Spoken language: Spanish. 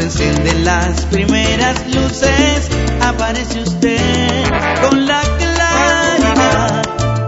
encienden las primeras luces, aparece usted con la